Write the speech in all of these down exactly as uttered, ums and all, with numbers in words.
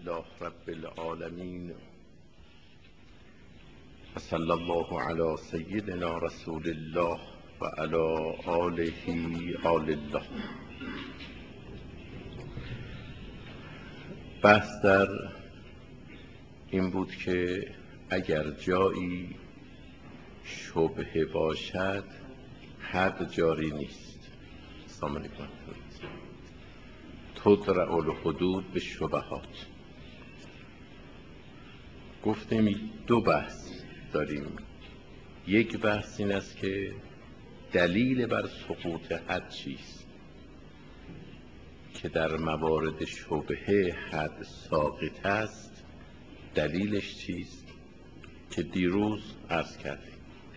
لله رب العالمين و صلی الله علی سیدنا رسول الله و علی آله آل الله. بحث در این بود که اگر جایی شبهه باشد حد جاری نیست. السلام علیکم. تدرع الحدود به شبهات. گفتیم دو بحث داریم. یک بحث این است که دلیل بر سقوط حد چیست، که در موارد شبهه حد ساقط است. دلیلش چیست که دیروز عرض کردیم.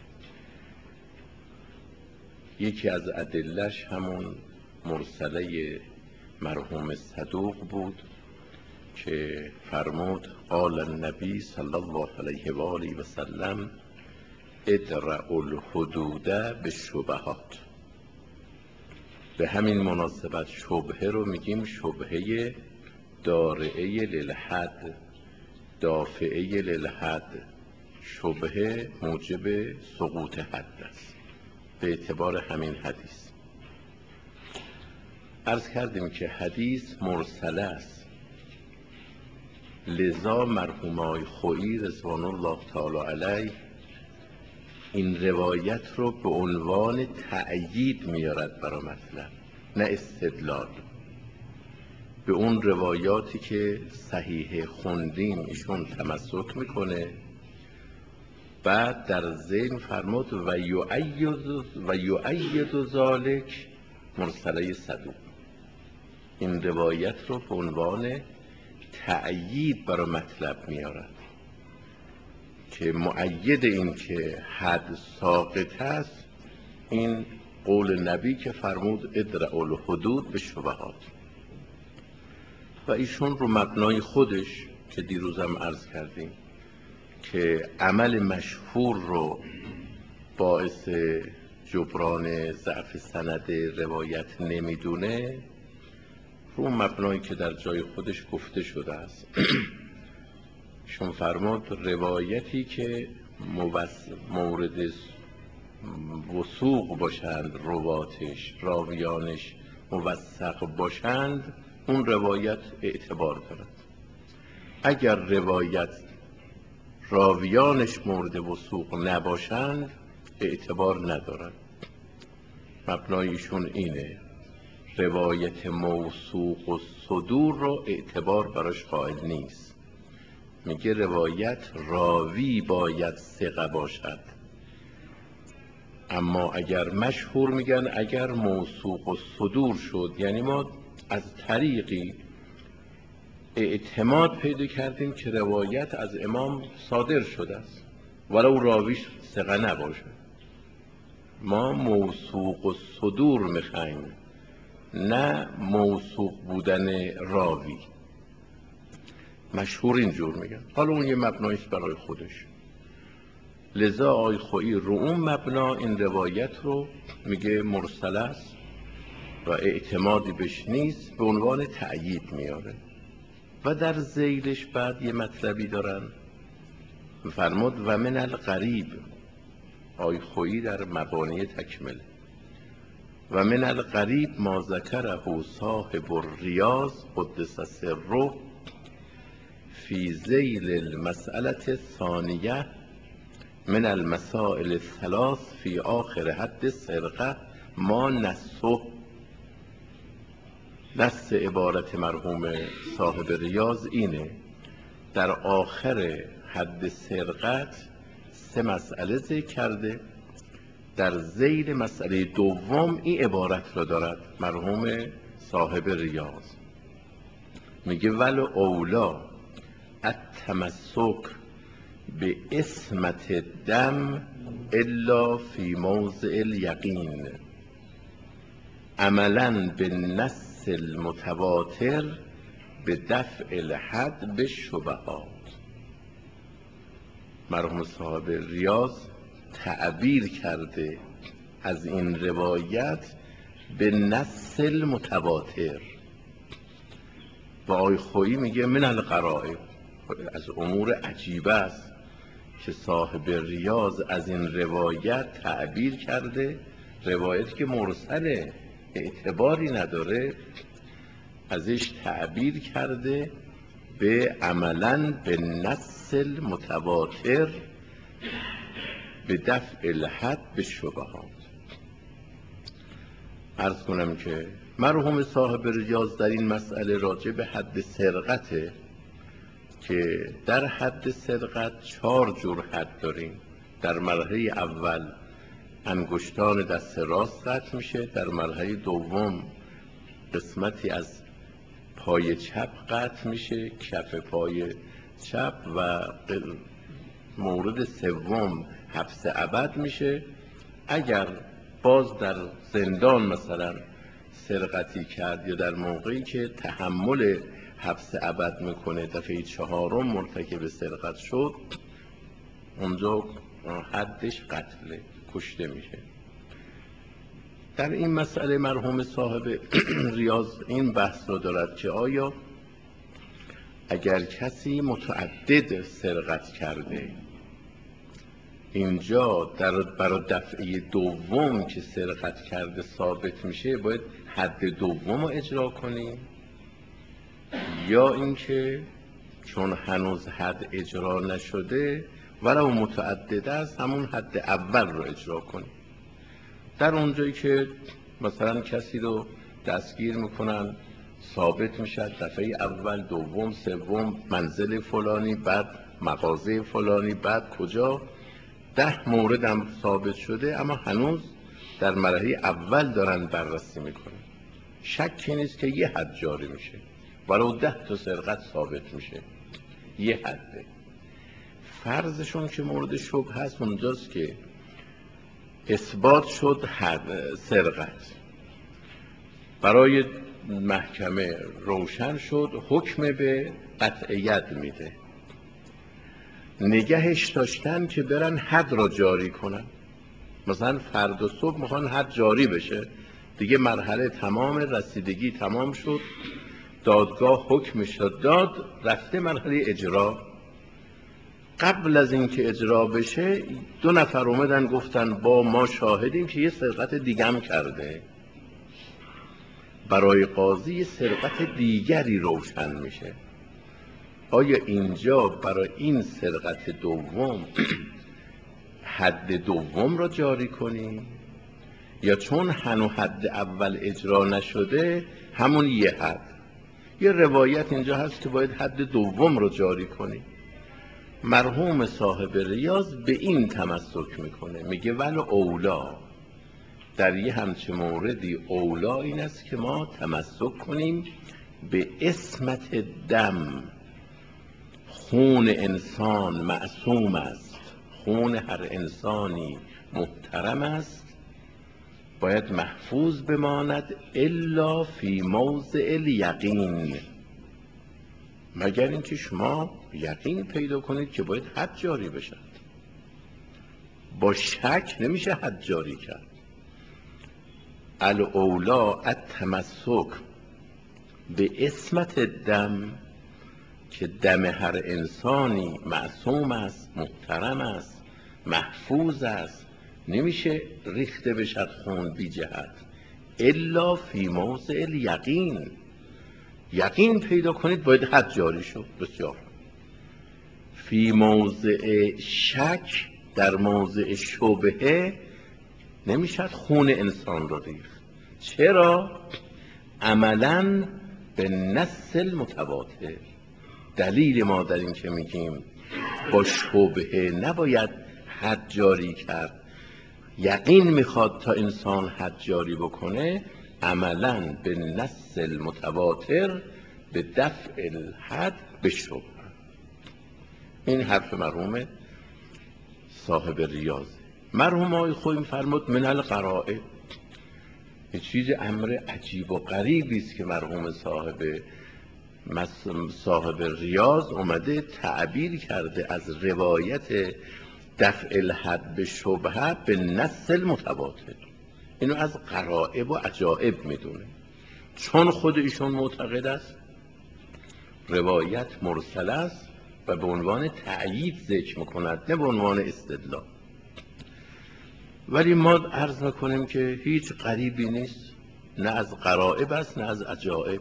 یکی از ادلش همون مرسله مرحوم صدوق بود که فرمود قال النبی صلی الله علیه و آله و سلم ادرعوا الحدود بالشبهات. به همین مناسبت شبهه رو میگیم شبهه دارعه للحد، دافعه للحد. شبهه موجب سقوط حد است به اعتبار همین حدیث. عرض کردیم که حدیث مرسله است، لذا مرحوم آقای خویی رضوان الله تعالی علیه این روایت رو به عنوان تأیید میارد برای مطلب، نه استدلال. به اون روایاتی که صحیح خوندیم ایشون تمسک میکنه. بعد در ذهن فرمود و یؤید و یؤید ذالک مرسله صدوق. این روایت رو به عنوان تأیید برای مطلب میارد که مؤید این که حد ساقط هست این قول نبی که فرمود ادرعوا الحدود بالشبهات. و ایشون رو مبنای خودش که دیروزم عرض کردیم که عمل مشهور رو باعث جبران ضعف سند روایت نمیدونه، رو مبنایی که در جای خودش گفته شده است. شون فرمود روایتی که مورد وثوق باشند، رواتش راویانش موثق باشند، اون روایت اعتبار دارد. اگر روایت راویانش مورد وثوق نباشند اعتبار ندارد. مبنایشون اینه، روایت موثوق و صدور رو اعتبار براش قائل نیست. میگه روایت راوی باید ثقه باشد، اما اگر مشهور میگن اگر موثوق و صدور شد، یعنی ما از طریقی اعتماد پیدا کردیم که روایت از امام صادر شده است ولو راویش ثقه نباشه. ما موثوق و صدور میخوایم، نه موثوق بودن راوی. مشهور اینجور میگن، حالا اون یه مبنایش برای خودش. لذا آقای خویی رو اون مبنا این روایت رو میگه مرسل است و اعتمادی بهش نیست، به عنوان تأیید میاره. و در ذیلش بعد یه مطلبی دارن، فرمود و من الغریب. آقای خویی در مبانی تکمله و من الغریب ما ذکره صاحب الریاض قدس سره فی ذیل المسئله الثانیه من المسائل الثلاث فی آخر حد سرقه ما نسه. نص عبارت مرحوم صاحب ریاض اینه، در آخر حد سرقت سه مسئله ذکر کرده، در ذیل مسئله دوم این عبارت را دارد مرحوم صاحب ریاض، میگه ول اولا التمسک به اسمت دم الا فی موضع الیقین عملا به نص المتواتر به دفع الحد به شبهات. مرحوم صاحب ریاض تعبیر کرده از این روایت به نص المتواتر. و آقای خویی میگه من القرائب. از امور عجیبه است که صاحب ریاض از این روایت تعبیر کرده، روایتی که مرسله اعتباری نداره، ازش تعبیر کرده به عملاً به نص المتواتر به دفع الحد به شبهات. عرض کنم که مرحوم صاحب ریاض در این مسئله راجع به حد سرقته که در حد سرقت چهار جور حد داریم. در مرحله اول انگشتان دست راست قطع میشه، در مرحله دوم قسمتی از پای چپ قطع میشه، کف پای چپ، و مورد سوم حبس ابد میشه. اگر باز در زندان مثلا سرقتی کرد یا در موقعی که تحمل حبس ابد میکنه دفعه چهارم مرتکب سرقت شد، اونجا حدش قتله، کشته میشه. در این مسئله مرحوم صاحب ریاض این بحث را دارد که آیا اگر کسی متعدد سرقت کرده، اینجا در برای دفعه دوم که سرقت کرده ثابت میشه باید حد دوم رو اجرا کنیم، یا اینکه چون هنوز حد اجرا نشده ولو متعدد است همون حد اول رو اجرا کنیم؟ در اونجایی که مثلا کسی رو دستگیر میکنن، ثابت میشه دفعه اول، دوم، سوم، منزل فلانی، بعد مغازه فلانی، بعد کجا، ده مورد هم ثابت شده، اما هنوز در مرحله اول دارن بررسی میکنن. شکی نیست که یه حد جاری میشه، ولو ده تا سرقت ثابت میشه، یه حده. فرضشون که مورد شبهه هست اونجاست که اثبات شد حد سرقت، برای محکمه روشن شد، حکم به قطعیت میده، نگهش داشتن که برن حد را جاری کنن. مثلا فردا صبح میخوان حد جاری بشه، دیگه مرحله تمام، رسیدگی تمام شد، دادگاه حکمش داد، رفته مرحله اجرا. قبل از اینکه اجرا بشه دو نفر اومدن گفتن با ما شاهدیم که یه سرقت دیگه هم کرده. برای قاضی سرقت دیگری روشن میشه. آیا اینجا برای این سرقت دوم حد دوم را جاری کنیم، یا چون هنو حد اول اجرا نشده همون یه حد؟ یه روایت اینجا هست که باید حد دوم را جاری کنیم. مرحوم صاحب ریاض به این تمسک میکنه، میگه ول اولا، در یه همچه موردی اولا این است که ما تمسک کنیم به اسمت دم. خون انسان معصوم است، خون هر انسانی محترم است، باید محفوظ بماند الا فی موضع الیقین، مگر اینکه شما یقین پیدا کنید که باید حد جاری بشد. با شک نمیشه حد جاری کرد. الاولا التمسک به اسمت دم، که دم هر انسانی معصوم است، محترم است، محفوظ است، نمیشه ریخته بشد خون بی جهت، الا فی موضع الیقین، یقین پیدا کنید باید حد جاری شد. بسیار. فی موضع شک، در موضع شبهه نمیشد خون انسان رو ریخت. چرا؟ عملاً به نص المتواتر. دلیل ما در این که میگیم با شبهه نباید حد جاری کرد، یقین میخواد تا انسان حد جاری بکنه، عملاً به نص المتواتر به دفع الحد به شبهه. این حرف مرحوم صاحب ریاض. مرحوم آقای خویی می‌فرمود من القرائب. یه چیز امر عجیب و غریبی است که مرحوم صاحب صاحب ریاض اومده تعبیر کرده از روایت دفع الحد به شبهه به نص المتواتر. اینو از غرائب و عجائب میدونه، چون خود ایشون معتقد است روایت مرسل است و به عنوان تأیید ذکر میکند، نه به عنوان استدلال. ولی ما عرض میکنیم که هیچ غریبی نیست، نه از غرائب است نه از عجائب.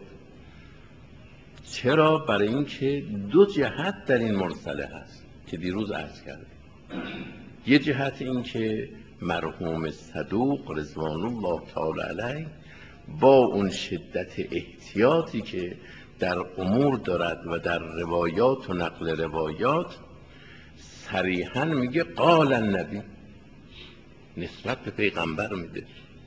چرا؟ برای اینکه دو جهت در این مرسله هست که دیروز عرض کردیم. یه جهت این که مرحوم صدوق رضوان الله تعالی علیه با اون شدت احتیاطی که در امور دارد و در روایات و نقل روایات صریحاً میگه قال النبی، نسبت به پیغمبر میده.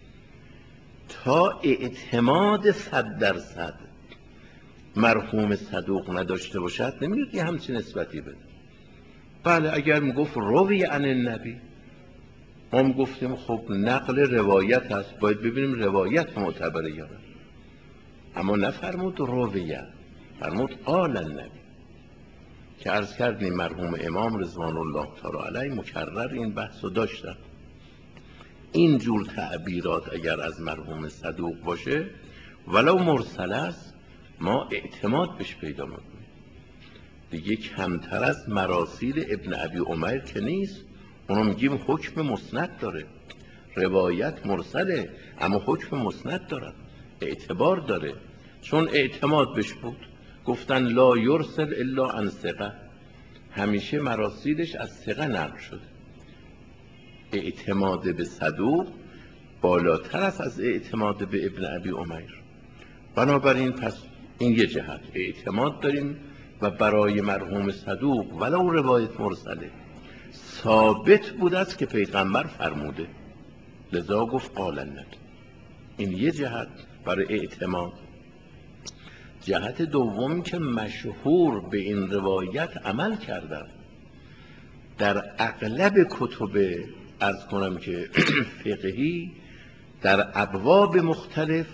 تا اعتماد صد درصد مرحوم صدوق نداشته باشد نمیگه همچین نسبتی بده. بله اگر میگفت روی عن النبی، ما میگفتیم خب نقل روایت هست، باید ببینیم روایت معتبره یا نه. اما نفرمود رویه، فرمود قال النبی، که عرض کردیم مرحوم امام رضوان الله تعالی علیه مکرر این بحث رو داشتن. این جور تعبیرات اگر از مرحوم صدوق باشه ولو مرسل است ما اعتماد بهش پیدا میکنیم. دیگه کمتر از مراسیل ابن ابی عمر که نیست، اونو میگیم حکم مسند داره. روایت مرسله اما حکم مسند داره، اعتبار داره، چون اعتماد بهش بود. گفتن لا یرسل الا عن ثقه، همیشه مراسیلش از ثقه نقل شده. اعتماد به صدوق بالاتر است از اعتماد به ابن ابی عمر. بنابراین پس این یه جهت اعتماد داریم و برای مرحوم صدوق ولو روایت مرسله ثابت بود است که پیغمبر فرموده، لذا گفت قال النبی. این یه جهت برای اعتماد. جهت دوم که مشهور به این روایت عمل کردن. در اغلب کتب عرض کنم که فقهی در ابواب مختلف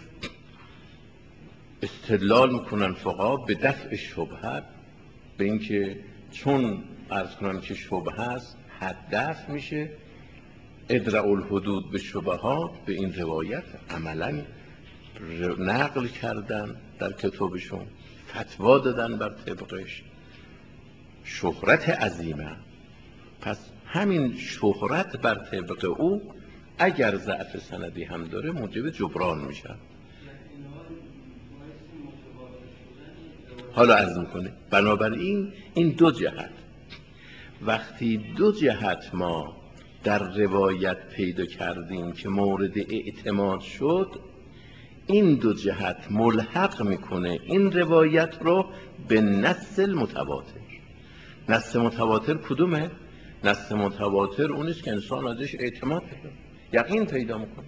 استدلال میکنن فقها به دفع شبهه، به اینکه چون عرض کنم که شبهه است حد دفع میشه. ادرأوا الحدود به شبهات، به این روایت عملا نقل کردن در کتابشون، فتوا دادن بر طبقش، شهرت عظیمه. پس همین شهرت بر طبق او اگر ضعف سندی هم داره موجب جبران میشه. حالا عرض میکنه بنابراین این دو جهت، وقتی دو جهت ما در روایت پیدا کردیم که مورد اعتماد شد، این دو جهت ملحق میکنه این روایت رو به نص متواتر. نص متواتر کدومه؟ نص متواتر اونیست که انسان ازش اعتماد پیدا، یقین پیدا میکنه.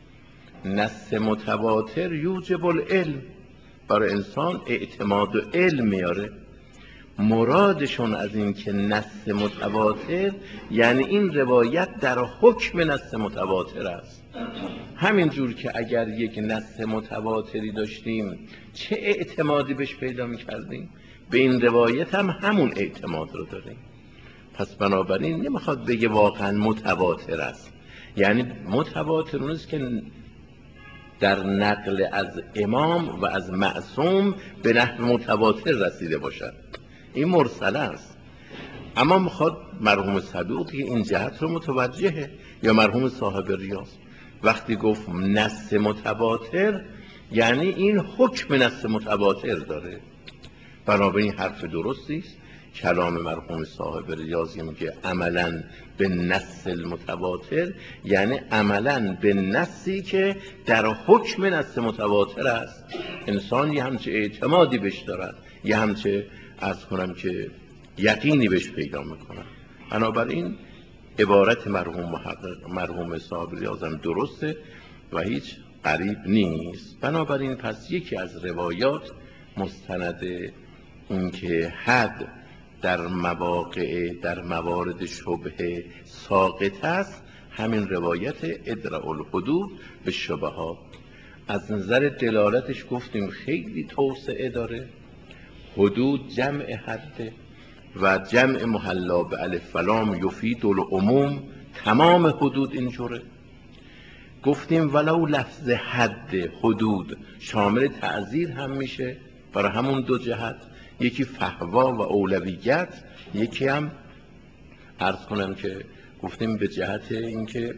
نص متواتر یوجب العلم، برای انسان اعتماد و علم میاره. مرادشون از این که نص متواتر یعنی این روایت در حکم نص متواتر است. همین جور که اگر یک نص متواتری داشتیم چه اعتمادی بهش پیدا میکردیم، به این روایت هم همون اعتماد رو داریم. پس بنابراین نمیخواد بگه واقعا متواتر است، یعنی متواتر اونیست که در نقل از امام و از معصوم به نحو متواتر رسیده باشد، این مرسل است. اما میخواد مرحوم صدوق که این جهت رو متوجهه، یا مرحوم صاحب ریاض وقتی گفت نص متواتر یعنی این حکم نص متواتر داره. بنابراین حرف درستی است کلام مرحوم صاحب ریاضی میگه عملا به نص المتواتر یعنی عملا به نصی که در حکم نص متواتر است. انسان یه همچه اعتمادی بهش دارد، یه همچه عرض کنم که یقینی بهش پیدا میکنن. بنابراین عبارت مرحوم محقق مرحوم صاحب ریاضم درسته و هیچ غریب نیست. بنابراین پس یکی از روایات مستند این که حد در مواقع در موارد شبهه ساقط است همین روایت ادرأوا الحدود به شبهات. از نظر دلالتش گفتیم خیلی توسعه داره. حدود جمع حد و جمع محلا به الف و لام یفید العموم، تمام حدود اینجوره. گفتیم ولو لفظ حد حدود شامل تعزیر هم میشه برای همون دو جهت، یکی فحوا و اولویت، یکی هم عرض کنم که گفتیم به جهت اینکه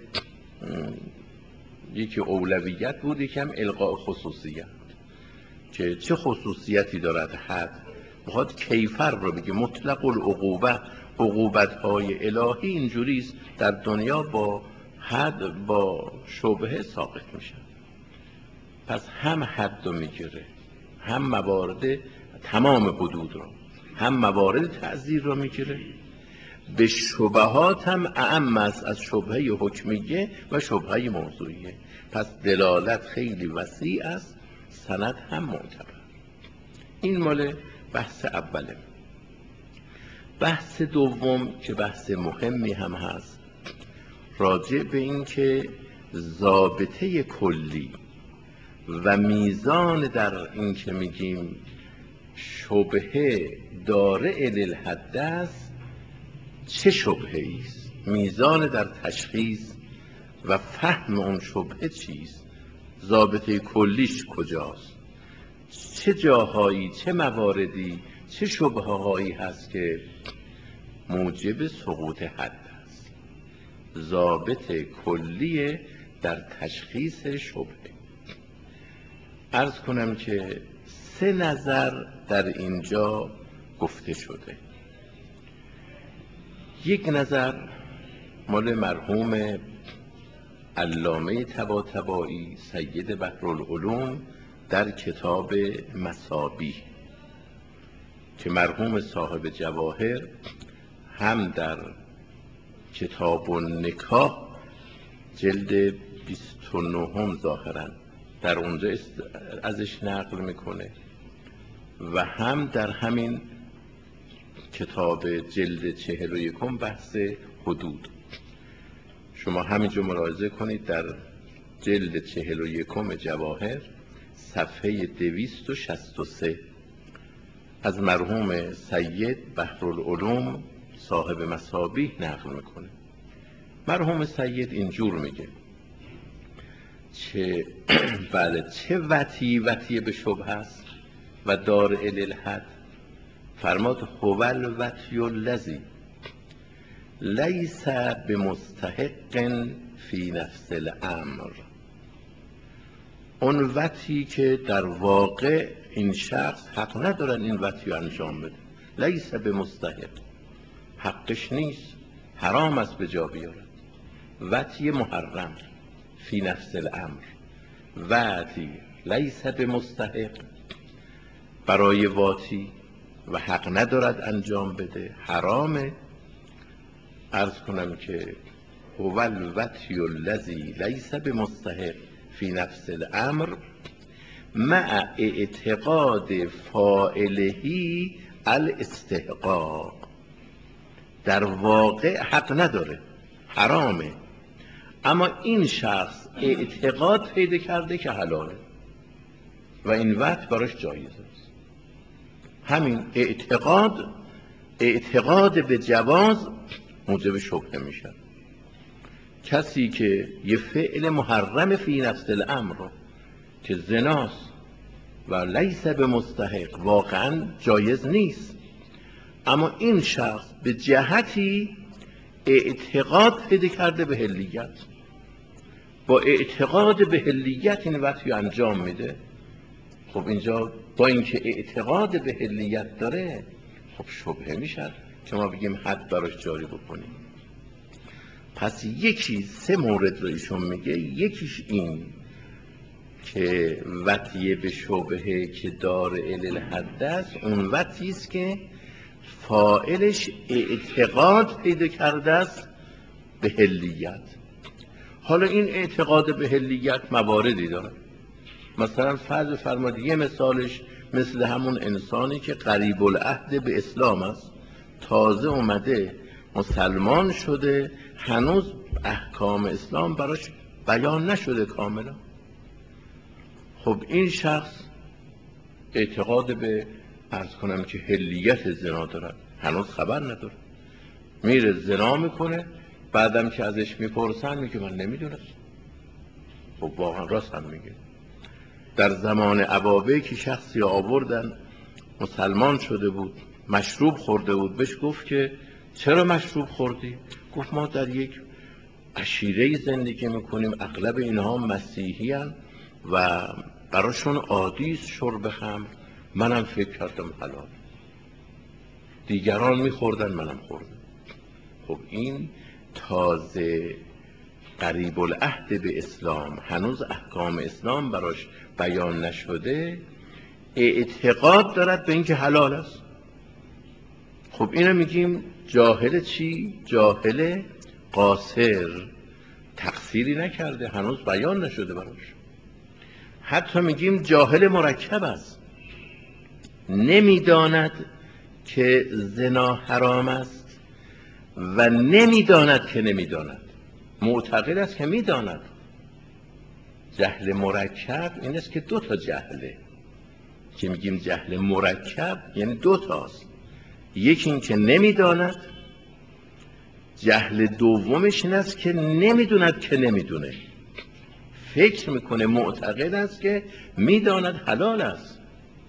یکی اولویت بود، یکی هم القاء خصوصیت، که چه خصوصیتی دارد حد. میخواد کیفر رو بگه. مطلق العقوبه، عقوبت های الهی اینجوریست در دنیا با حد با شبهه ساقط میشن. پس هم حد رو میگیره، هم موارد تمام حدود رو، هم موارد تعزیر رو میگیره. به شبهات هم اعم است از شبهه حکمیه و شبهه موضوعیه. پس دلالت خیلی وسیع است، سند هم معتبر. این مال بحث اوله. بحث دوم که بحث مهمی هم هست، راجع به این که ضابطه کلی و میزان در این که میگیم شبهه دارع للحد است، چه شبهه ایست، میزان در تشخیص و فهم اون شبهه چیست، ضابطه کلیش کجاست، چه جاهایی، چه مواردی، چه شبهه هایی هست که موجب سقوط حد است. ضابط کلی در تشخیص شبهه. عرض کنم که سه نظر در اینجا گفته شده. یک نظر مال مرحوم علامه طباطبایی سید بحرالعلوم در کتاب مثابیح، که مرحوم صاحب جواهر هم در کتاب النکاح جلد بیست و نه ظاهرا در اونجا ازش نقل میکنه و هم در همین کتاب جلد چهل و یکم بحث حدود. شما همینجا ملاحظه کنید در جلد چهل و یکم جواهر صفحه دویست و شصت و سه از مرحوم سید بحرالعلوم صاحب مثابیح نقل میکنه. مرحوم سید اینجور میگه چه بله چه وطی وطی به شبه است و دارع للحد. فرماد هو الوطی الذی لیس بمستحق فی نفس الامر. اون وطی که در واقع این شخص حق ندارن این وطی رو انجام بده، لیس بمستحق، حقش نیست، حرام است به جا بیارد. وطی محرم فی نفس الامر، وطی لیس بمستحق برای واطی و حق ندارد انجام بده، حرامه. عرض کنم که هو الوطی الذی لیس بمستحق فی نفس الامر مع اعتقاد فاعله الاستحقاق. در واقع حق نداره، حرامه، اما این شخص اعتقاد پیدا کرده که حلاله و این وقت براش جایز است. همین اعتقاد اعتقاد به جواز موجب شبهه میشه. کسی که یه فعل محرم فی نفس الامر که زناست و لیس به مستحق واقعا جایز نیست، اما این شخص به جهتی اعتقاد پیدا کرده به حلیت، با اعتقاد به حلیت این وقتی انجام میده. خب اینجا با اینکه اعتقاد به حلیت داره خب شبهه میشه که ما بگیم حد براش جاری بکنیم. پس یکی سه مورد رو ایشون میگه. یکیش این که وطیه به شبهه که دارع للحد است، اون وطیه است که فاعلش اعتقاد پیدا کرده است به حلیت. حالا این اعتقاد به حلیت مواردی داره. مثلا فرض فرمایید یه مثالش مثل همون انسانی که قریب العهد به اسلام است، تازه اومده مسلمان شده، هنوز احکام اسلام براش بیان نشده کاملا. خب این شخص اعتقاد به عرض کنم که حلیت زنا دارد، هنوز خبر نداره، میره زنا میکنه، بعدم که ازش میپرسن میگه من نمیدونم. خب واقعا راست هم میگه. در زمان عبابه که شخصی آوردن مسلمان شده بود، مشروب خورده بود، بهش گفت که چرا مشروب خوردی؟ گفت ما در یک عشیره زندگی میکنیم، اغلب اینها مسیحی هن و براشون عادی است شرب خمر، منم فکر کردم حلال، دیگران میخوردن منم خوردم. خب این تازه قریب العهد به اسلام، هنوز احکام اسلام براش بیان نشده، اعتقاد دارد به اینکه حلال است. خب اینو میگیم جاهل چی؟ جاهل قاصر، تقصیری نکرده، هنوز بیان نشده براش. حتی میگیم جاهل مرکب است، نمیداند که زنا حرام است و نمیداند که نمیداند، معتقد است که میداند. جهل مرکب این است که دو تا جهله، که میگیم جهل مرکب یعنی دو تاست، یکی این که نمیداند، جهل دومش این است که نمیدوند که نمیدونه، فکر میکنه، معتقد است که میداند حلال است،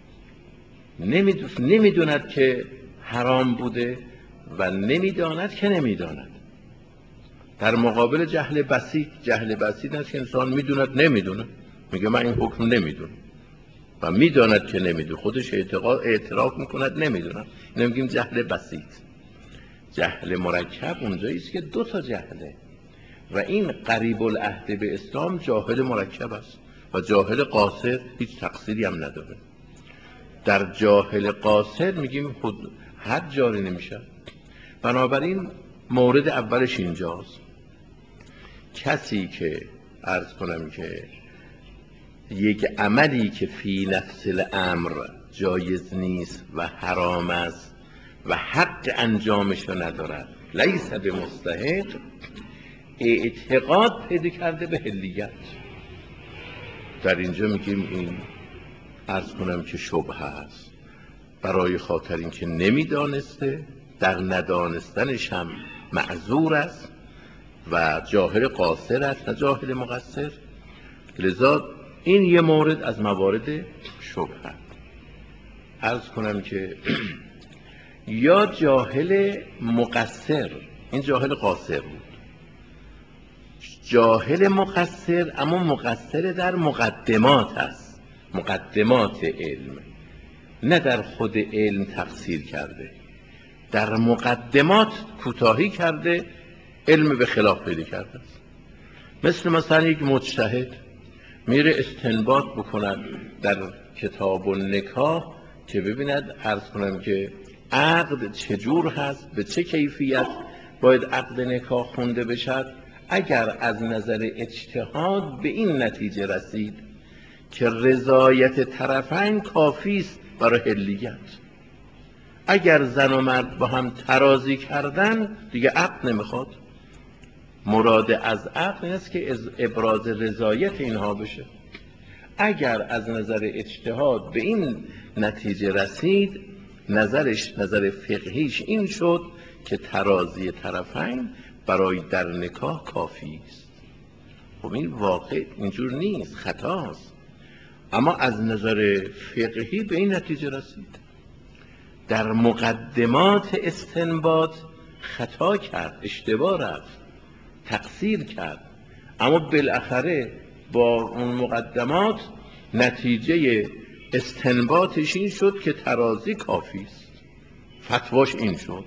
نمیدوند که حرام بوده و نمیداند که نمیداند. در مقابل جهل بسیط، جهل بسیط است که انسان میدوند نمیدونه، میگه من این حکم نمیدونم و میداند که نمیدونه، خودش اعتقاد اعتراف میکند نمیدونم، اینو میگیم جهل بسیط. جهل مرکب اونجایی است که دو تا جهله و این قریب العهد به اسلام جاهل مرکب است و جاهل قاصر هیچ تقصیری هم نداره. در جاهل قاصر میگیم خود حد جاری نمیشه. بنابراین مورد اولش اینجاست، کسی که عرض کنم که یک عملی که فی نفس الامر جایز نیست و حرام است و حق انجامش رو ندارد، لیس به مستحق، اعتقاد پیدا کرده به حلیت. در اینجا میگیم این عرض کنم که شبهه است، برای خاطر اینکه نمیدانسته، در ندانستنش هم معذور است و جاهل قاصر است نه جاهل مقصر. لذا این یه مورد از موارد شبهه. عرض کنم که یا جاهل مقصر، این جاهل قاصر بود، جاهل مقصر اما مقصر در مقدمات است، مقدمات علم، نه در خود علم تقصیر کرده، در مقدمات کوتاهی کرده، علم به خلاف پیدا کرده است. مثل مثلا یک مجتهد میره استنباط بکند در کتاب النکاح که ببیند عرض کنم که عقد چجور هست، به چه کیفیت باید عقد نکاح خونده بشد. اگر از نظر اجتهاد به این نتیجه رسید که رضایت طرفین کافی است برای حلیت، اگر زن و مرد با هم ترازی کردن دیگه عقد نمیخواد، مراد از عقد این است که ابراز رضایت اینها بشه. اگر از نظر اجتهاد به این نتیجه رسید، نظرش نظر فقهیش این شد که ترازی طرفین برای در نکاح کافی است. خب این واقع اینجور نیست، خطاست، اما از نظر فقهی به این نتیجه رسید. در مقدمات استنباط خطا کرد، اشتباه رفت، تقصیر کرد، اما بالاخره با اون مقدمات نتیجه استنباطش این شد که ترازی کافی است، فتواش این شد.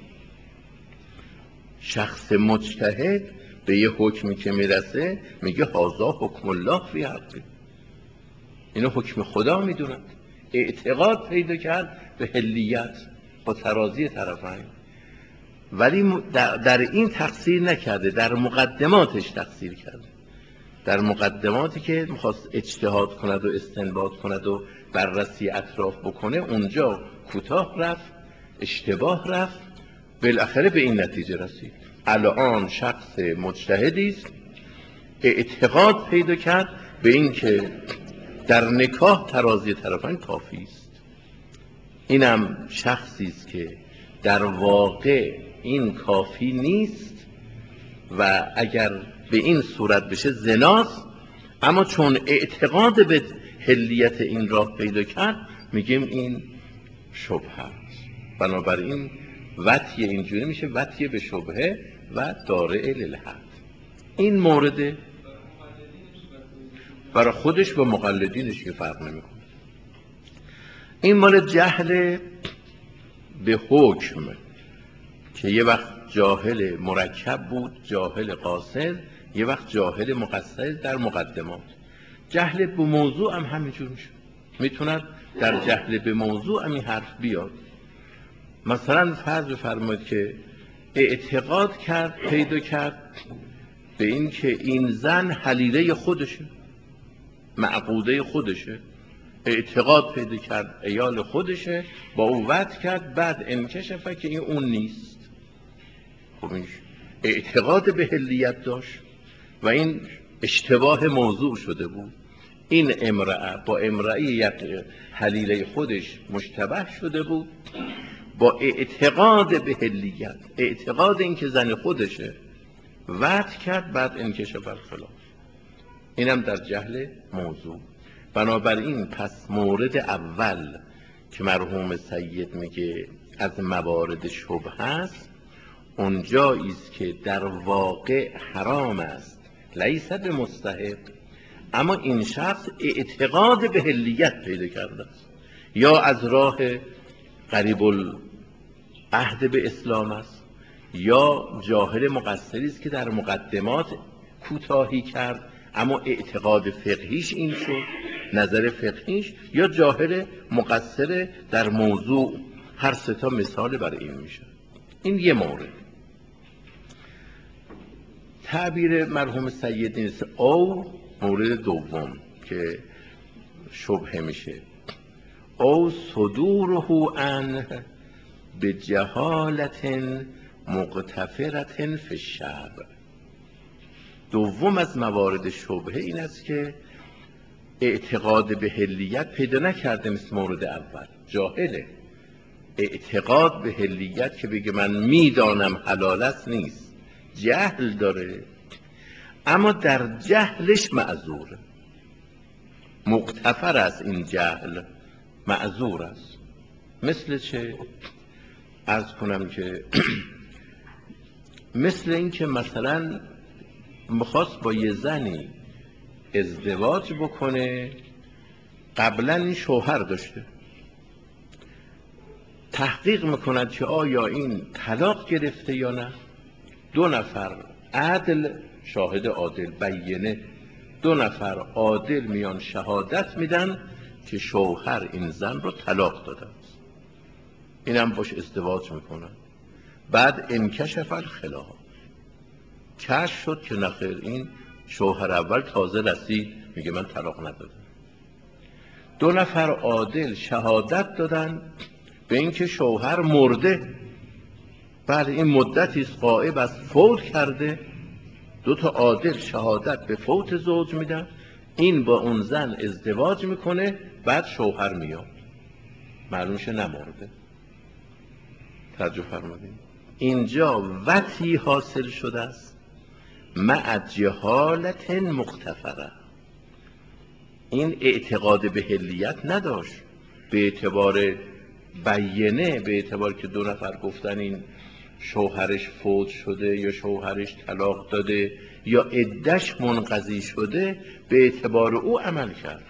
شخص مجتهد به یه حکمی که میرسه میگه هذا حکم الله فی حقه، اینو حکم خدا میدوند، اعتقاد پیدا کرد به حلیت با ترازی طرفین، ولی در این تقصیر نکرده، در مقدماتش تقصیر کرده، در مقدماتی که میخواست اجتهاد کند و استنباط کند و بررسی اطراف بکنه اونجا کوتاه رفت، اشتباه رفت، بالاخره به این نتیجه رسید. الان شخص مجتهدی است اعتقاد پیدا کرد به این که در نکاح ترازی طرفین کافی است. اینم شخصی است که در واقع این کافی نیست و اگر به این صورت بشه زناست، اما چون اعتقاد به حلیت این راه پیدا کرد میگیم این شبهه است. بنابراین وطی اینجوری میشه وطی به شبهه و دارع للحد. این مورد برای خودش و مقلدینش که فرق نمیکنه. این مال جهل به حکم که یه وقت جاهل مرکب بود، جاهل قاصر، یه وقت جاهل مقصر در مقدمات. جهل به موضوع هم همینجور میشه، میتوند در جهل به موضوع هم این حرف بیاد. مثلا فرض بفرمایید که اعتقاد کرد پیدا کرد به این که این زن حلیله خودشه، معقوده خودشه، اعتقاد پیدا کرد ایال خودشه، با او وعد کرد، بعد انکشفه که این اون نیست. خب این اعتقاد به حلیت داشت و این اشتباه موضوع شده بود. این امرأه با امرأه یک حلیله خودش مشتبه شده بود، با اعتقاد به حلیت، اعتقاد این که زن خودشه، وعد کرد، بعد انکشف الخلاف. اینم در جهل موضوع. بنابراین پس مورد اول که مرحوم سید میگه از موارد شبهه است، اونجایی است که در واقع حرام است، لیس به مستحق، اما این شخص اعتقاد به حلیت پیدا کرده است، یا از راه قریب العهد به اسلام است، یا جاهل مقصری است که در مقدمات کوتاهی کرد اما اعتقاد فقهیش این شد، نظر فقهیش، یا جاهل مقصر در موضوع. هر سه تا مثال برای این میشه. این یه مورد. تعبیر مرحوم سید نیست. او مورد دوم که شبهه میشه، او صدوره ان به جهالت مغتفرت فی الشرع. دوم از موارد شبهه این است که اعتقاد به حلیت پیدا نکرده، مثل مورد اول جاهله. اعتقاد به حلیت که بگه من میدانم حلال است نیست، جهل داره، اما در جهلش معذوره، مغتفر است، این جهل معذور است. مثل چه؟ عرض کنم که مثل این که مثلا میخواست با یه زنی ازدواج بکنه، قبلا این شوهر داشته، تحقیق میکند که آیا این طلاق گرفته یا نه. دو نفر عدل، شاهد عادل، بینه، دو نفر عادل میان شهادت میدن که شوهر این زن رو طلاق داده است، اینم باش ازدواج میکنن. بعد انکشف الخلاف، کشف شد که نخیر، این شوهر اول تازه رسید میگه من طلاق ندادم. دو نفر عادل شهادت دادن به اینکه شوهر مرده، بعد این مدتی غایب از فوت کرده. دو تا عادل شهادت به فوت زوج میدن، این با اون زن ازدواج میکنه، بعد شوهر میاد معلوم شه نمرده. توجه فرمودین؟ اینجا وطی حاصل شده است مع جهالت مغتفره. این اعتقاد به حلیت نداشت، به اعتبار بینه، به اعتبار که دو نفر گفتن این شوهرش فوت شده یا شوهرش طلاق داده یا عدش منقضی شده، به اعتبار او عمل کرد.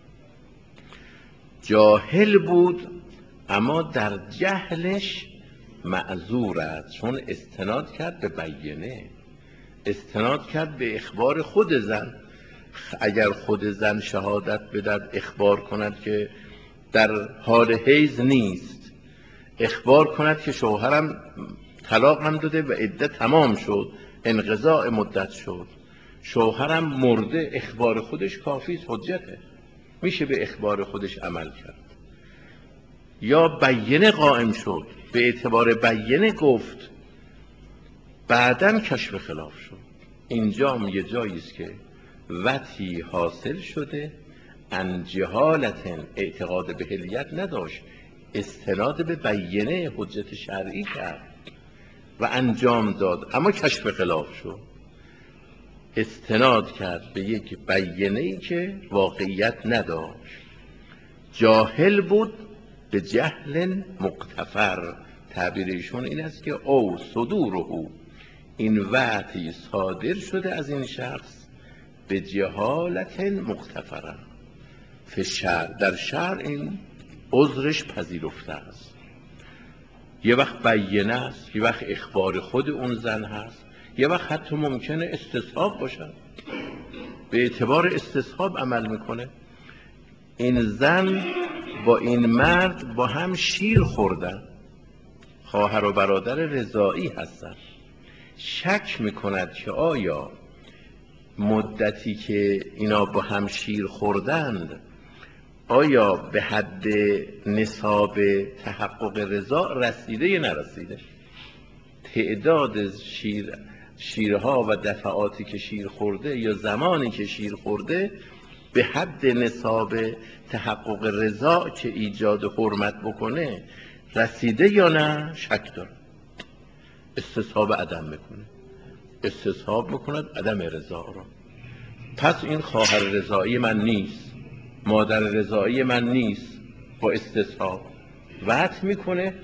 جاهل بود اما در جهلش معذور است، چون استناد کرد به بینه، استناد کرد به اخبار خود زن. اگر خود زن شهادت بدهد، اخبار کند که در حال حیض نیست، اخبار کند که شوهرم طلاق هم داده و عده تمام شد، انقضاء مدت شد، شوهرم مرده، اخبار خودش کافی است، حجته، میشه به اخبار خودش عمل کرد. یا بینه قائم شد، به اعتبار بینه گفت، بعداً کشف خلاف شد. اینجا هم یه جایی است که وطی حاصل شده، ان جهالت، اعتقاد به حلیت نداشت، استناد به بینه حجت شرعی کرد و انجام داد، اما کشف خلاف شد. استناد کرد به یک بینه‌ای که واقعیت نداشت، جاهل بود به جهل مقتفر. تعبیر ایشون این است که او صدوره، این وعدی صادر شده از این شخص به جهالت مقتفر. فی شرع، در شرع این عذرش پذیرفته است. یه وقت بینه است، یه وقت اخبار خود اون زن هست، یه وقت حتی ممکنه استصحاب باشد، به اعتبار استصحاب عمل میکنه. این زن با این مرد با هم شیر خوردن، خواهر و برادر رضاعی هستن. شک میکند که آیا مدتی که اینا با هم شیر خوردند آیا به حد نصاب تحقق رضا رسیده یا نرسیده. تعداد شیر شیرها و دفعاتی که شیر خورده یا زمانی که شیر خورده به حد نصاب تحقق رضا که ایجاد حرمت بکنه رسیده یا نه، شک داره. استصحاب عدم میکنه، استصحاب میکند عدم رضا را. پس این خواهر رضایی من نیست، مادر رضایی من نیست. با استصحاب وعد میکنه،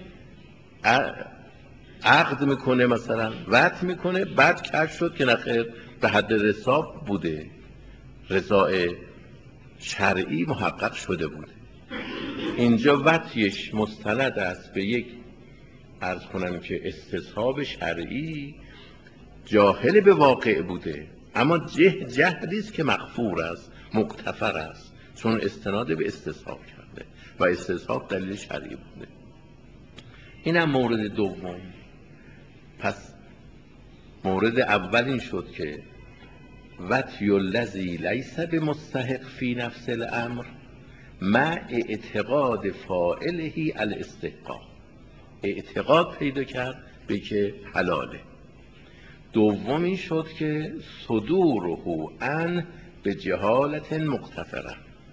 عقد میکنه، مثلا وعد میکنه، بعد کشف شد که نخیر به حد رضا بوده، رضای شرعی محقق شده بوده. اینجا وعدش مستند است به یک، عرض کنم که استصحاب شرعی، جاهل به واقع بوده، اما جه جهلی است که مغفور است، مغتفر است، چون استناد به استصحاب کرده و استصحاب دلیل شرعی بوده. اینم مورد دوم. پس مورد اول این شد که وطی الذی لیس بمستحق فی نفس الامر مع اعتقاد فاعله الاستحقاق. اعتقاد پیدا کرد به که حلاله. دومی شد که صدوره عن به جهالت مقتفره،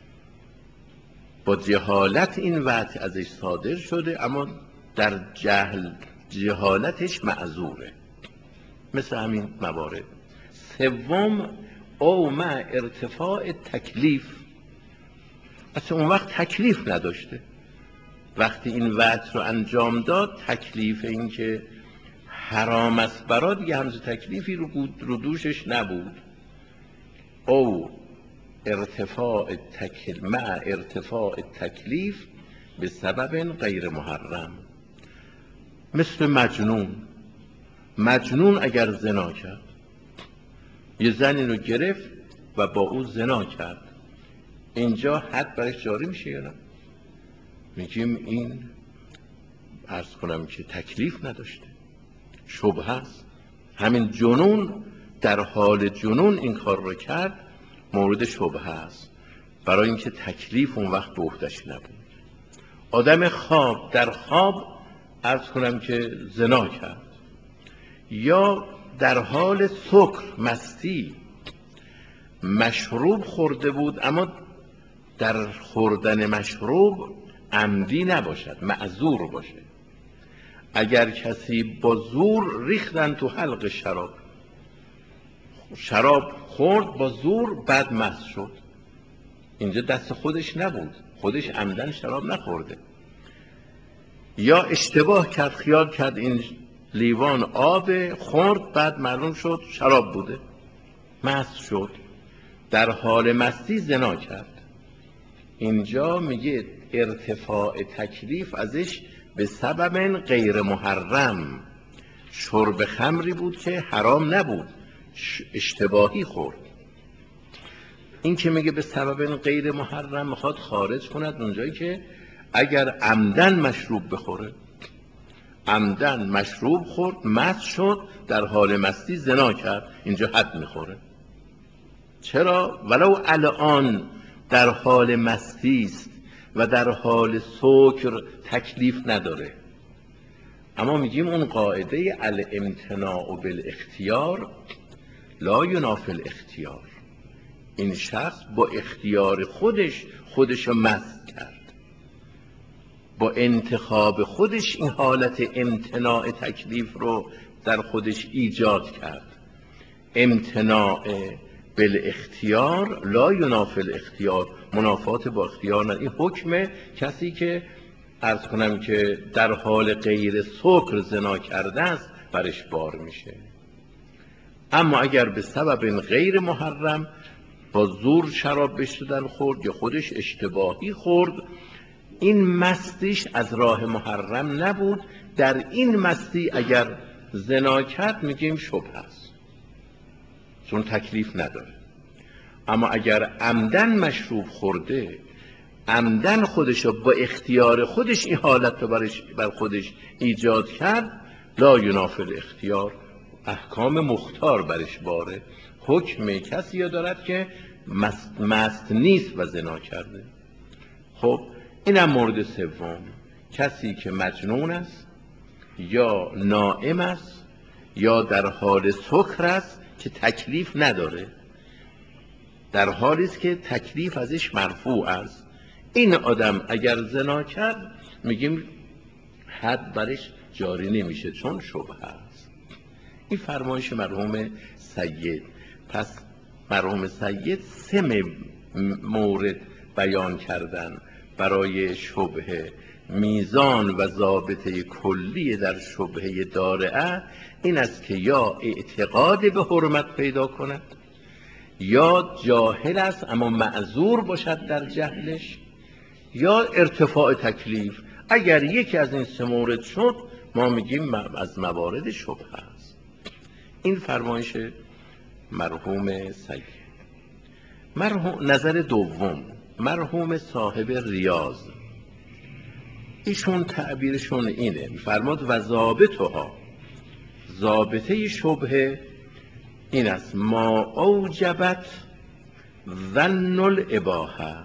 با جهالت این وعد ازش صادر شده اما در جهل جهالتش معذوره، مثل همین موارد. سوم او مع ارتفاع تکلیف، اصلا اون وقت تکلیف نداشته، وقتی این وعد رو انجام داد تکلیف این که حرام است برا دیگه همز تکلیفی رو, رو دوشش نبود. او ارتفاع تکلیف مع ارتفاع تکلیف به سبب غیر محرم، مثل مجنون. مجنون اگر زنا کرد، یه زنی رو گرفت و با او زنا کرد، اینجا حد برش جاری میشه یا نه؟ میگیم این عرض کنم که تکلیف نداشته، شبهه است. همین جنون در حال جنون این کار رو کرد، مورد شبهه است، برای اینکه تکلیف اون وقت به عهده‌اش نبود. آدم خواب در خواب عرض کنم که زنا کرد، یا در حال سکر مستی مشروب خورده بود، اما در خوردن مشروب عمدی نباشد، معذور باشه. اگر کسی با زور ریختن تو حلق شراب، شراب خورد با زور بعد مست شد، اینجا دست خودش نبود، خودش عمدن شراب نخورده. یا اشتباه کرد، خیال کرد این لیوان آب، خورد بعد معلوم شد شراب بوده، مست شد، در حال مستی زنا کرد. اینجا میگه ارتفاع تکلیف ازش به سبب غیر محرم، شرب خمری بود که حرام نبود، اشتباهی خورد. این که میگه به سبب غیر محرم میخواد خارج کند اونجایی که اگر عمدن مشروب بخوره، عمدن مشروب خورد، مست شد، در حال مستی زنا کرد، اینجا حد میخوره. چرا؟ ولو الان در حال مستی است و در حال سکر تکلیف نداره. اما میگیم اون قاعده الامتناع بالاختیار لا ینافی الاختیار، این شخص با اختیار خودش خودشو مست کرد، با انتخاب خودش این حالت امتناع تکلیف رو در خودش ایجاد کرد. امتناع بالاختیار لا ینافی الاختیار، منافات با اختیار نه. این حکم کسی که عرض کنم که در حال غیر سکر زنا کرده است برش بار میشه. اما اگر به سبب غیر محرم با زور شراب بشدن خورد یا خودش اشتباهی خورد، این مستیش از راه محرم نبود، در این مستی اگر زنا کرد میگیم شبهه است، چون تکلیف نداره. اما اگر عمدن مشروب خورده، عمدن خودش رو با اختیار خودش این حالت رو برش بر خودش ایجاد کرد، لا ینافی الاختیار، احکام مختار برش باره، حکم کسی دارد که مست, مست نیست و زنا کرده. خب اینم مورد سوم، کسی که مجنون است یا نائم است یا در حال سکر است که تکلیف نداره، در حالی است که تکلیف ازش مرفوع است، این آدم اگر زنا کرد میگیم حد برش جاری نمیشه چون شبهه است. این فرمایش مرحوم سید. پس مرحوم سید سه مورد بیان کردن برای شبهه. میزان و ضابطه کلی در شبهه دارعه این است که یا اعتقاد به حرمت پیدا کند، یا جاهل است اما معذور باشد در جهلش، یا ارتفاع تکلیف. اگر یکی از این سه مورد شد ما میگیم از موارد شبهه است. این فرمایش مرحوم سید. مرحوم نظر دوم، مرحوم صاحب ریاض، ایشون تعبیرشون اینه، فرماد و ضابطها، ضابطه شبهه این است ما اوجبت ظن الاباحه،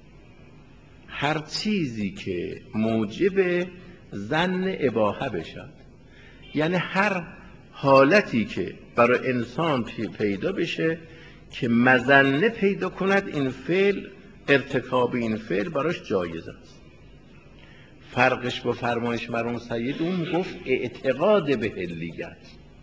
هر چیزی که موجب ظن اباحه بشد، یعنی هر حالتی که برای انسان پیدا بشه که مظنه پیدا کند این فعل، ارتکاب این فعل براش جایز است. فرقش با فرمایش مرحوم سید، اون گفت اعتقاد به حلیت،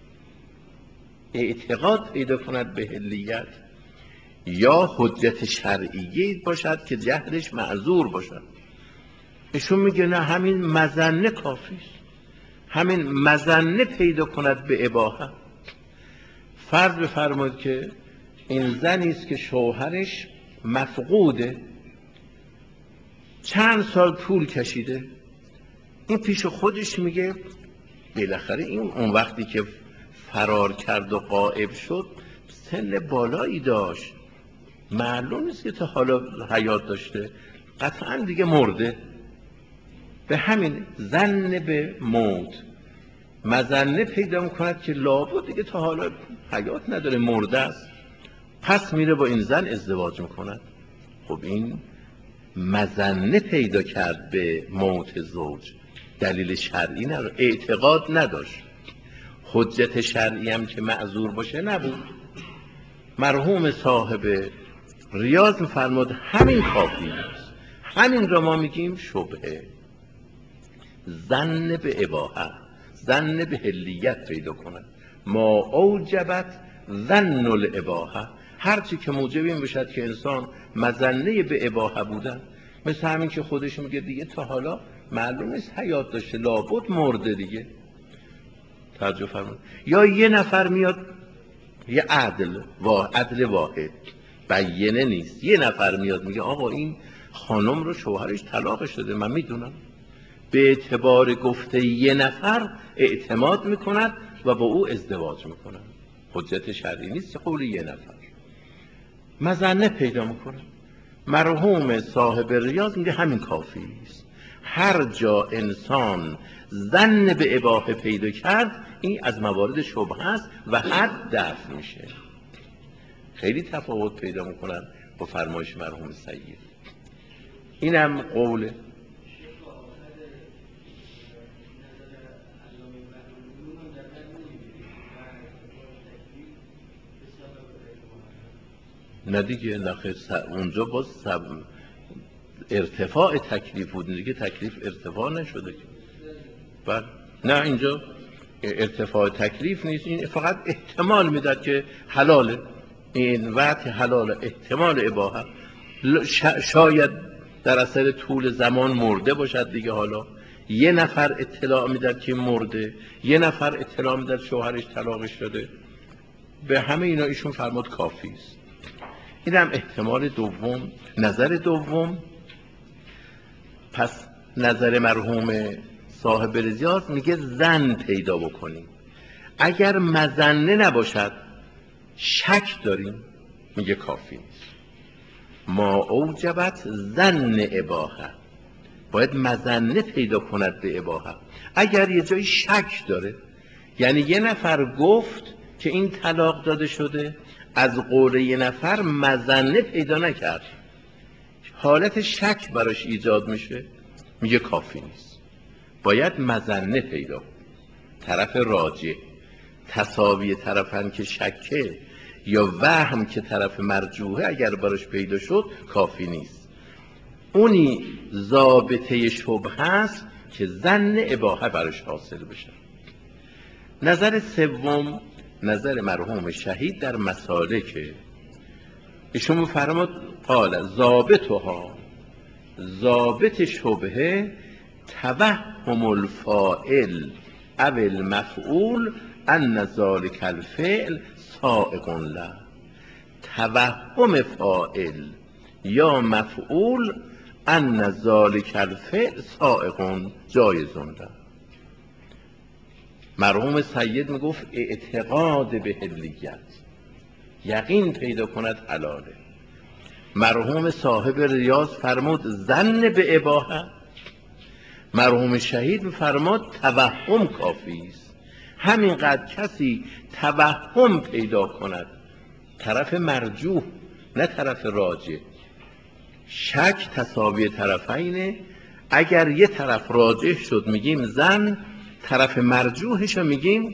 اعتقاد پیدا کند به حلیت، یا حجت شرعیه باشد که جهلش معذور باشد. ایشون میگه نه، همین مظنه کافیست، همین مظنه پیدا کند به اباحه. فرض بفرمایید که این زنی است که شوهرش مفقوده، چند سال طول کشیده، این پیش خودش میگه بالاخره این اون وقتی که فرار کرد و غائب شد سن بالایی داشت، معلوم نیست که تا حالا حیات داشته، قطعا دیگه مرده. به همین ظن به موت مظنه پیدا میکند که لابد دیگه تا حالا حیات نداره، مرده است، پس میره با این زن ازدواج میکند. خب این مظنه پیدا کرد به موت زوج، دلیل شرعی نداره، اعتقاد نداشت، حجت شرعی هم که معذور باشه نبود. مرحوم صاحب ریاض فرمود همین کافی است، همین را ما میگیم شبهه، ظن به اباحه، ظن به حلیت پیدا کنند. ما اوجبت ظن الاباحه، هرچی که موجب این بشد که انسان مظنه به اباحه بودن، مثل همین که خودش میگه دیگه تا حالا معلوم نیست حیات داشته، لابد مرده دیگه. توجه فرمایید. یا یه نفر میاد، یه عدل وا عدل واحد بیینه نیست، یه نفر میاد میگه آقا این خانم رو شوهرش طلاقش داده، من میدونم، به اعتبار گفته یه نفر اعتماد میکند و با او ازدواج میکند، حجت شرعی نیست که قول یه نفر، مظنه پیدا میکنه. مرحوم صاحب ریاض میگه همین کافی است، هر جا انسان ظن به اباحه پیدا کرد این از موارد شبهه است و حد دفع میشه. خیلی تفاوت پیدا میکنن با فرمایش مرحوم سید. اینم قوله. نه دیگه، نخیر اونجا باز سب... ارتفاع تکلیف بود دیگه، تکلیف ارتفاع نشده که. بله نه، اینجا ارتفاع تکلیف نیست، این فقط احتمال میداد که حلاله، این وقت حلاله، احتمال اباحه، شاید در اثر طول زمان مرده باشد دیگه. حالا یه نفر اطلاع میداد که مرده، یه نفر اطلاع میداد شوهرش طلاقش شده، به همه اینا ایشون فرمود کافی است. این هم احتمال دوم. نظر دوم، پس نظر مرحوم صاحب رزیاز میگه زن پیدا بکنیم. اگر مظنه نباشد، شک داریم، میگه کافی نیست. ما اوجبت ظن اباحه، باید مظنه پیدا کند به اباحه. اگر یه جایی شک داره، یعنی یه نفر گفت که این طلاق داده شده، از قول یه نفر مظنه پیدا نکرد، حالت شک براش ایجاد میشه، میگه کافی نیست، باید مظنه پیدا. طرف راجع، تساوی طرفن که شکه یا وهم که طرف مرجوحه اگر براش پیدا شد کافی نیست. اونی ضابطه شبه هست که ظن اباحه براش حاصل بشه. نظر سوم، نظر مرحوم شهید در مسالکه. ایشون فرمود قال ضابطها، ضابط شبهه توهم الفاعل او المفعول ان ذلک الفعل سائغ له. توهم فاعل یا مفعول ان ذلک الفعل سائغ جایز له. مرحوم سید میگفت اعتقاد به حلیت، یقین پیدا کند حلاله. مرحوم صاحب ریاض فرمود ظن به اباحه. مرحوم شهید فرمود توهم کافی است. همینقدر کسی توهم پیدا کند، طرف مرجوح نه طرف راجح. شک تساوی طرفینه، اگر یه طرف راجح شد میگیم ظن، طرف مرجوحش رو میگیم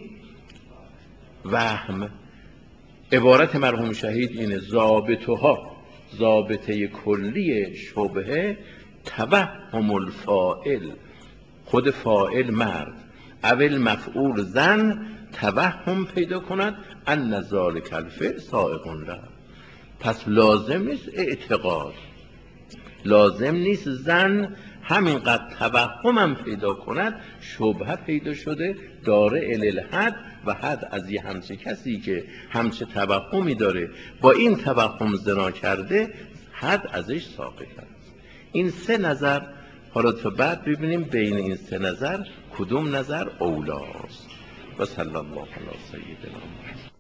وهم. عبارت مرحوم شهید اینه ضابطها، ضابطه کلی شبهه توهم الفاعل، خود فاعل مرد، اول مفعول زن، توهم پیدا کند ان ذلک الفعل سائغ له. پس لازم نیست اعتقاد، لازم نیست زن، همینقدر توهمم پیدا کند شبهه پیدا شده داره الالحد و حد از یه همچه کسی که همچه توهمی داره با این توهم زنا کرده، حد ازش ساقط است. این سه نظر، حالا تا بعد ببینیم بین این سه نظر کدوم نظر اولاست. و صلی الله علی سیدنا محمد.